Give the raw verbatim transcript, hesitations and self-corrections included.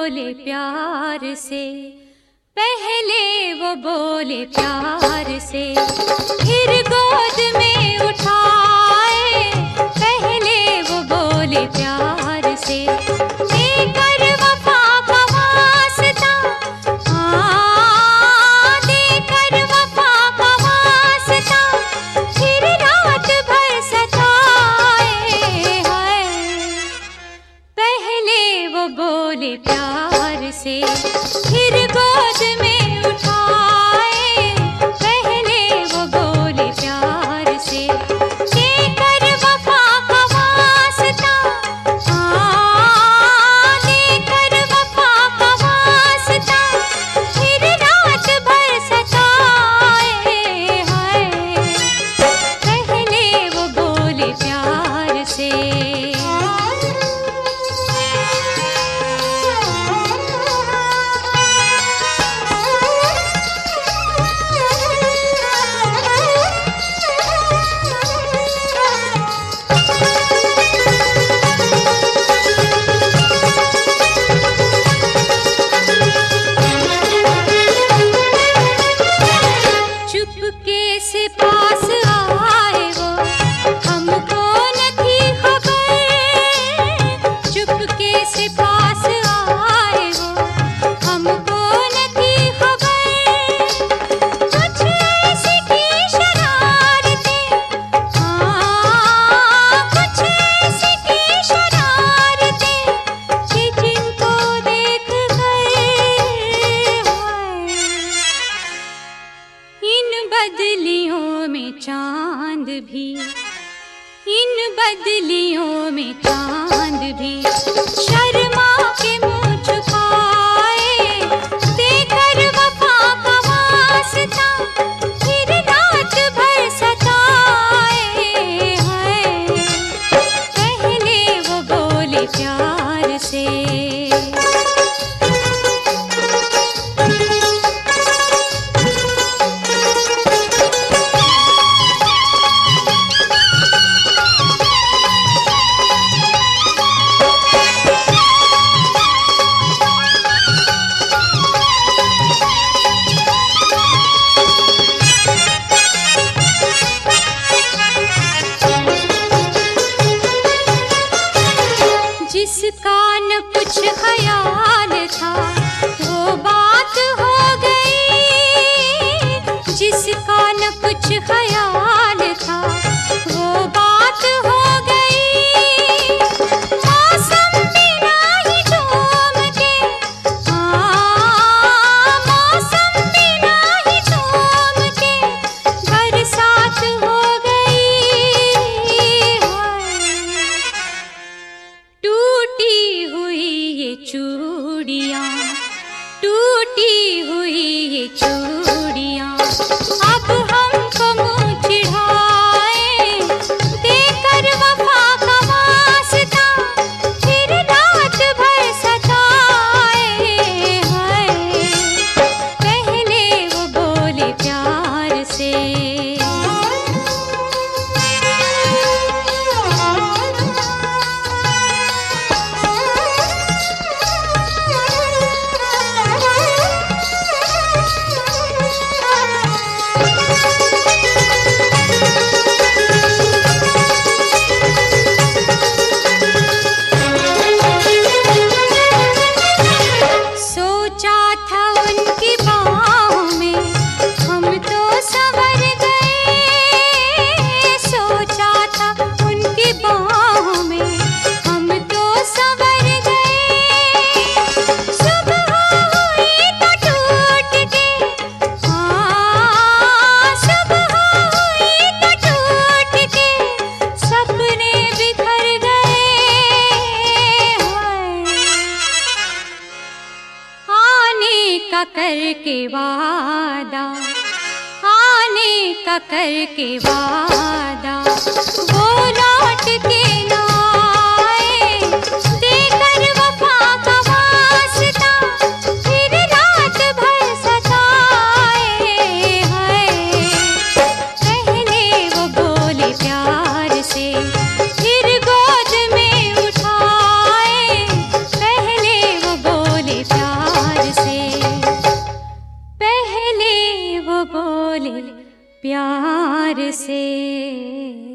बोले प्यार से, पहले वो बोले प्यार से, फिर गोद में उठाए, पहले वो बोले प्यार से, देकर वफा का वास्ता, हाँ देकर वफा का वास्ता, फिर रात भर सताए हैं। पहले वो बोले प्यार से, फिर गोद में उठाए, पहले वो बोले प्यार से, देकर वफा का वास्ता, हाँ देकर वफा का वास्ता, फिर रात भर सताए हैं। पहले वो बोले प्यार से। चुपके से पास आए वो, हमको न थी खबर, चुपके से पास आए वो, हमको न थी खबर, कुछ ऐसी थी शरारतें, हाँ कुछ ऐसी थी शरारतें, कि जिनको देख कर इन बदलियों में चांद भी, इन बदलियों में चांद भी, शर्मा के मुँह झुकाए, देकर वफा का वास्ता, फिर रात भर सताए हैं। पहले वो बोले प्यार से। जिसका न कुछ ख्याल था वो बात हो गई, जिसका न कुछ ख्याल था वो बात हो गई, मौसम बिना ही झूम के, हाँ मौसम बिना ही झूम के, बरसात हो गई। टूटी हुई ये चूड़ियाँ, टूटी हुई ये चूड़ियाँ, अब हमको मुँह चिढ़ाए, देकर वफा का वास्ता, फिर रात भर सताए हैं। पहले वो बोले प्यार से। सोचा था उनकी बाहों में हम तो संवर गए, सोचा था उनकी बाहों में हम तो संवर गए, सुबह हुई तो टूट के, हाँ सुबह हुई तो टूट के, सपने बिखर गए हैं। आने का करके वादा, आने का करके वादा, वो लौट के ना आए, देकर वफा का वास्ता, फिर रात भर सताए हैं। पहले वो बोले प्यार से, फिर गोद में उठाए, पहले वो बोले वो बोले प्यार से।